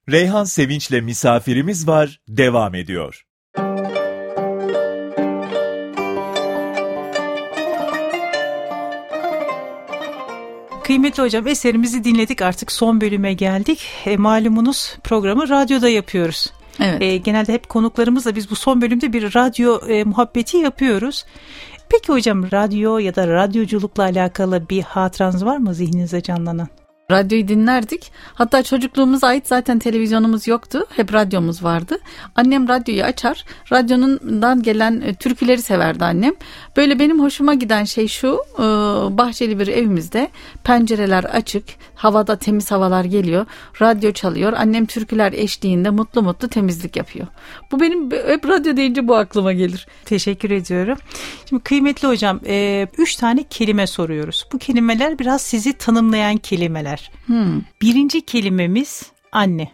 Reyhan Sevinç'le misafirimiz var, devam ediyor. Kıymetli hocam, eserimizi dinledik, artık son bölüme geldik. Malumunuz programı radyoda yapıyoruz. Evet. Genelde hep konuklarımızla biz bu son bölümde bir radyo muhabbeti yapıyoruz. Peki hocam, radyo ya da radyoculukla alakalı bir hatıranız var mı zihninizde canlanan? Radyoyu dinlerdik. Hatta çocukluğumuza ait zaten televizyonumuz yoktu. Hep radyomuz vardı. Annem radyoyu açar. Radyondan gelen türküleri severdi annem. Böyle benim hoşuma giden şey şu. Bahçeli bir evimizde pencereler açık. Havada temiz havalar geliyor. Radyo çalıyor. Annem türküler eşliğinde mutlu mutlu temizlik yapıyor. Bu benim hep radyo deyince bu aklıma gelir. Teşekkür ediyorum. Şimdi kıymetli hocam, 3 tane kelime soruyoruz. Bu kelimeler biraz sizi tanımlayan kelimeler. Birinci kelimemiz anne.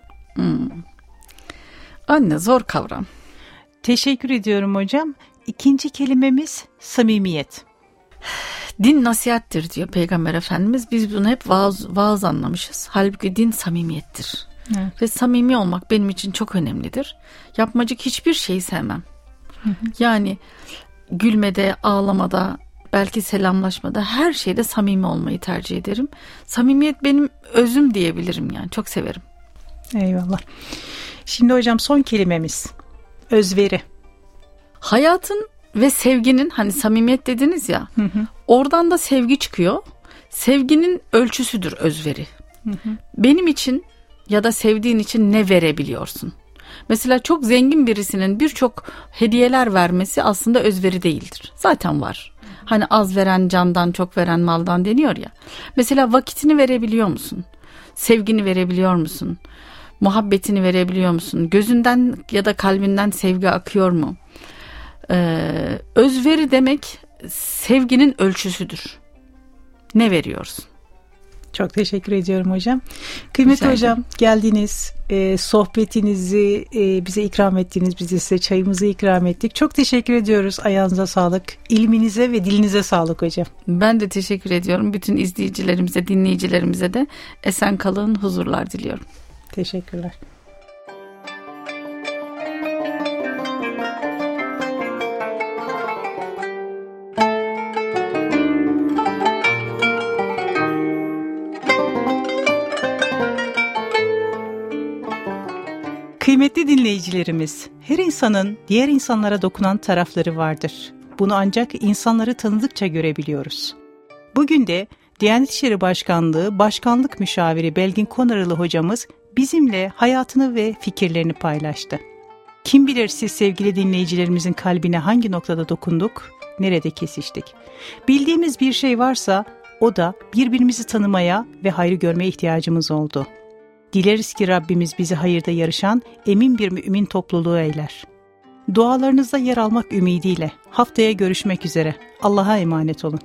Anne zor kavram. Teşekkür ediyorum hocam. İkinci kelimemiz samimiyet. Din nasihattir diyor Peygamber Efendimiz. Biz bunu hep vaaz anlamışız. Halbuki din samimiyettir. Evet. Ve samimi olmak benim için çok önemlidir. Yapmacık hiçbir şeyi sevmem. Yani gülmede, ağlamada, belki selamlaşmada, her şeyde samimi olmayı tercih ederim. Samimiyet benim özüm diyebilirim yani. Çok severim. Eyvallah. Şimdi hocam son kelimemiz özveri. Hayatın ve sevginin, hani samimiyet dediniz ya, oradan da sevgi çıkıyor. Sevginin ölçüsüdür özveri. Benim için ya da sevdiğin için ne verebiliyorsun? Mesela çok zengin birisinin birçok hediyeler vermesi aslında özveri değildir. Zaten var. Hani az veren candan, çok veren maldan deniyor ya. Mesela vakitini verebiliyor musun? Sevgini verebiliyor musun? Muhabbetini verebiliyor musun? Gözünden ya da kalbinden sevgi akıyor mu? Özveri demek sevginin ölçüsüdür. Ne veriyorsun? Çok teşekkür ediyorum hocam. Kıymetli hocam, geldiniz, sohbetinizi bize ikram ettiniz, biz de size çayımızı ikram ettik. Çok teşekkür ediyoruz. Ayağınıza sağlık, ilminize ve dilinize sağlık hocam. Ben de teşekkür ediyorum. Bütün izleyicilerimize, dinleyicilerimize de esen kalın, huzurlar diliyorum. Teşekkürler. Kıymetli dinleyicilerimiz, her insanın diğer insanlara dokunan tarafları vardır. Bunu ancak insanları tanıdıkça görebiliyoruz. Bugün de Diyanet İşleri Başkanlığı Başkanlık Müşaviri Belgin Konaralı hocamız bizimle hayatını ve fikirlerini paylaştı. Kim bilir siz sevgili dinleyicilerimizin kalbine hangi noktada dokunduk, nerede kesiştik? Bildiğimiz bir şey varsa o da birbirimizi tanımaya ve hayrı görmeye ihtiyacımız oldu. Dileriz ki Rabbimiz bizi hayırda yarışan emin bir mümin topluluğu eyler. Dualarınızda yer almak ümidiyle haftaya görüşmek üzere. Allah'a emanet olun.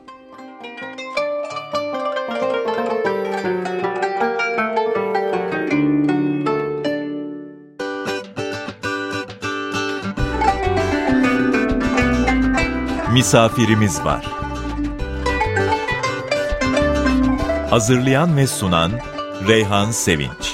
Misafirimiz var. Hazırlayan ve sunan Reyhan Sevinç.